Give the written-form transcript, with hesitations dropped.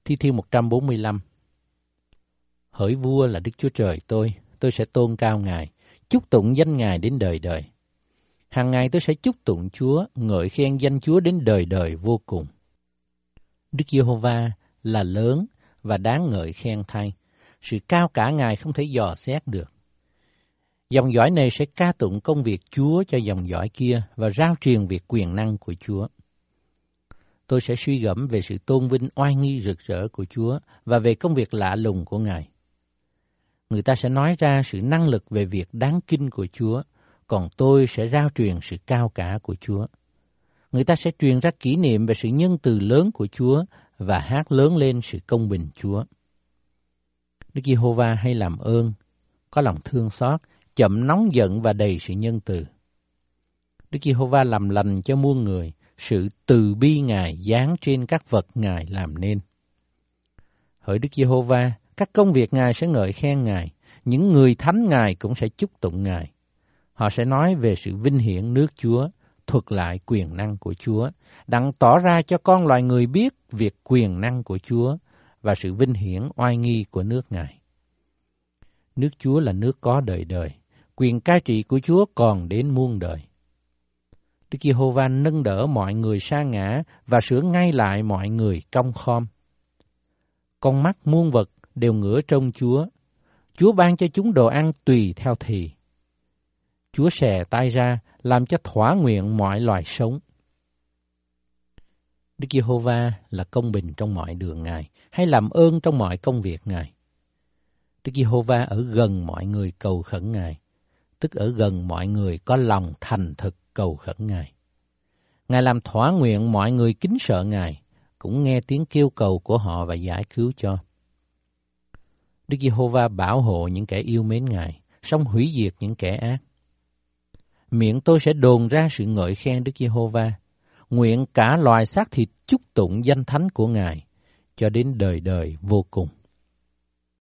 Thi Thiên 145. Hỡi vua là Đức Chúa Trời tôi sẽ tôn cao Ngài, chúc tụng danh Ngài đến đời đời. Hàng ngày tôi sẽ chúc tụng Chúa, ngợi khen danh Chúa đến đời đời vô cùng. Đức Giê-hô-va là lớn và đáng ngợi khen thay, sự cao cả Ngài không thể dò xét được. Dòng dõi này sẽ ca tụng công việc Chúa cho dòng dõi kia và rao truyền việc quyền năng của Chúa. Tôi sẽ suy gẫm về sự tôn vinh oai nghi rực rỡ của Chúa và về công việc lạ lùng của Ngài. Người ta sẽ nói ra sự năng lực về việc đáng kinh của Chúa, còn tôi sẽ rao truyền sự cao cả của Chúa. Người ta sẽ truyền ra kỷ niệm về sự nhân từ lớn của Chúa và hát lớn lên sự công bình Chúa. Đức Giê-hô-va hay làm ơn, có lòng thương xót, chậm nóng giận và đầy sự nhân từ. Đức Giê-hô-va làm lành cho muôn người, sự từ bi Ngài dán trên các vật Ngài làm nên. Hỡi Đức Giê-hô-va, các công việc Ngài sẽ ngợi khen Ngài, những người thánh Ngài cũng sẽ chúc tụng Ngài. Họ sẽ nói về sự vinh hiển nước Chúa, thuật lại quyền năng của Chúa, đặng tỏ ra cho con loài người biết việc quyền năng của Chúa và sự vinh hiển oai nghi của nước Ngài. Nước Chúa là nước có đời đời, quyền cai trị của Chúa còn đến muôn đời. Đức Giê-hô-va nâng đỡ mọi người sa ngã và sửa ngay lại mọi người cong khom. Con mắt muôn vật đều ngửa trông Chúa. Chúa ban cho chúng đồ ăn tùy theo thì. Chúa xòe tay ra làm cho thỏa nguyện mọi loài sống. Đức Giê-hô-va là công bình trong mọi đường Ngài, hay làm ơn trong mọi công việc Ngài. Đức Giê-hô-va ở gần mọi người cầu khẩn Ngài, tức ở gần mọi người có lòng thành thực cầu khẩn Ngài. Ngài làm thỏa nguyện mọi người kính sợ Ngài, cũng nghe tiếng kêu cầu của họ và giải cứu cho. Đức Giê-hô-va bảo hộ những kẻ yêu mến Ngài, song hủy diệt những kẻ ác. Miệng tôi sẽ đồn ra sự ngợi khen Đức Giê-hô-va, nguyện cả loài xác thịt chúc tụng danh thánh của Ngài, cho đến đời đời vô cùng.